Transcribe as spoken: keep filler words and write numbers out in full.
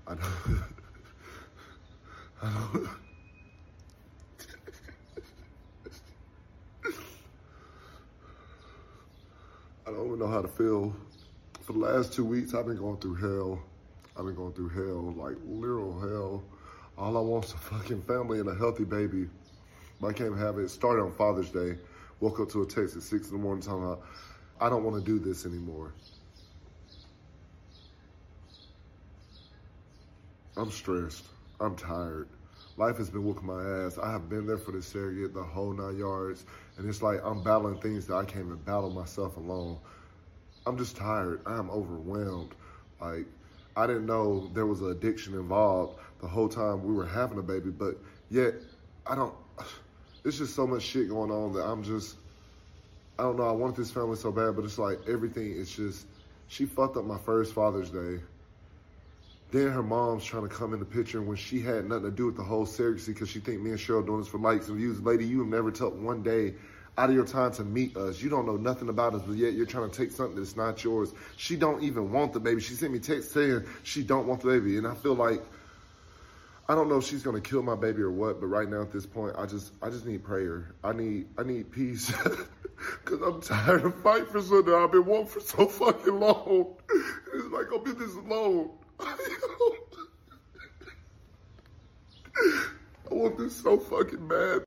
I don't, I don't, I don't even know how to feel. For the last two weeks, I've been going through hell. I've been going through hell, like literal hell. All I want is a fucking family and a healthy baby. But I can't have it. It started on Father's Day. Woke up to a text at six in the morning talking about, I don't want to do this anymore. I'm stressed. I'm tired. Life has been whooping my ass. I have been there for this surrogate the whole nine yards. And it's like I'm battling things that I can't even battle myself alone. I'm just tired. I am overwhelmed. Like, I didn't know there was an addiction involved the whole time we were having a baby. But yet, I don't, there's just so much shit going on that I'm just, I don't know. I want this family so bad, but it's like everything is just, she fucked up my first Father's Day. Then her mom's trying to come in the picture when she had nothing to do with the whole surrogacy because she think me and Cheryl doing this for likes and views. Lady, you have never took one day out of your time to meet us. You don't know nothing about us, but yet you're trying to take something that's not yours. She don't even want the baby. She sent me text saying she don't want the baby. And I feel like, I don't know if she's going to kill my baby or what, but right now at this point, I just I just need prayer. I need I need peace because I'm tired of fighting for something I've been wanting for so fucking long. It's like I'll be this alone. I want this so fucking bad.